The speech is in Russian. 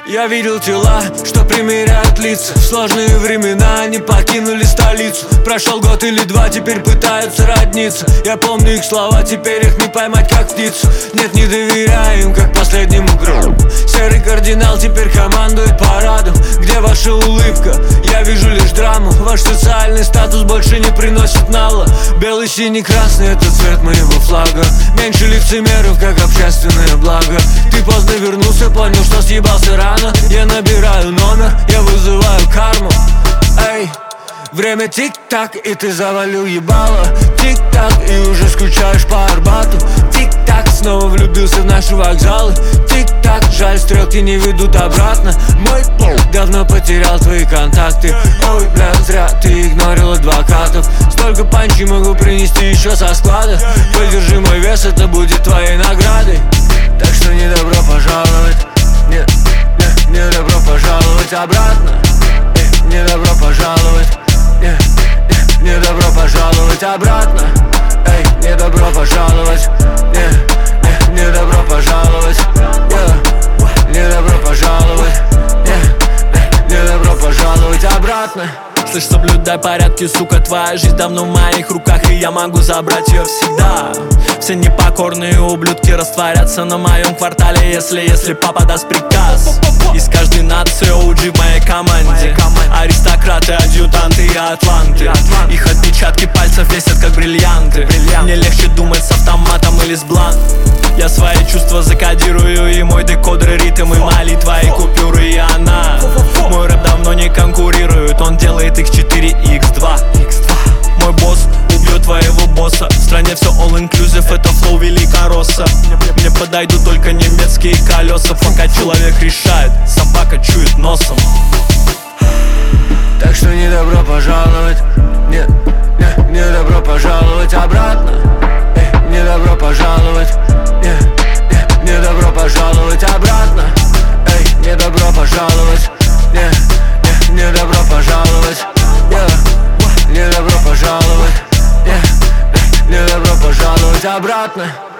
Я видел тела, что примеряют лица. В сложные времена они покинули столицу. Прошел год или два, теперь пытаются родниться. Я помню их слова, теперь их не поймать как птицу. Нет, не доверяю им, как последнему гробу. Серый кардинал теперь командует парадом. Где ваша улыбка? Я вижу лишь драму. Ваш социальный статус больше не приносит нала. Белый, синий, красный — это цвет моего флага. Меньше лицемеров, как общественное благо. Ты поздно вернулся, понял, что съебался рано. Я набираю номер, я вызываю карму. Эй, время тик-так, и ты завалил ебало. Тик-так, и уже скучаешь по Арбату. Тик-так, снова влюбился в наши вокзалы. Тик-так, жаль, стрелки не ведут обратно. Мой пол давно потерял твои контакты. Ой, бля, зря ты игнорил адвокатов. Столько панчей могу принести еще со склада. Подержи мой вес, это будет твоей наградой. Так что не добро пожаловать. Нет, не добро пожаловать обратно. Не добро пожаловать. Не добро пожаловать обратно. Эй, не добро пожаловать. Не добро пожаловать. Не добро пожаловать. Не добро пожаловать обратно. Слышь, соблюдай порядки, сука, твоя жизнь давно в моих руках, и я могу забрать ее всегда. Все непокорные ублюдки растворятся на моем квартале, если папа даст приказ. Из каждой нации OG в моей команде. Аристократы, адъютанты и атланты. Их отпечатки пальцев весят как бриллианты. Мне легче думать с автоматом или с бланк. Я свои чувства закодирую, и мой декодер ритм, и молитва, и купюры, и она. Мой рэп давно не конкурирует, он делает X2. Мой босс убьет твоего босса. В стране все all-inclusive, это флоу великоросса. Мне подойдут только немецкие колеса. Пока человек решает, собака чует носом. Так что не добро пожаловать. Не добро пожаловать обратно. Не добро пожаловать. Не добро пожаловать обратно. Эй, не добро пожаловать. Не добро пожаловать. Не добро пожаловать. Не добро пожаловать обратно.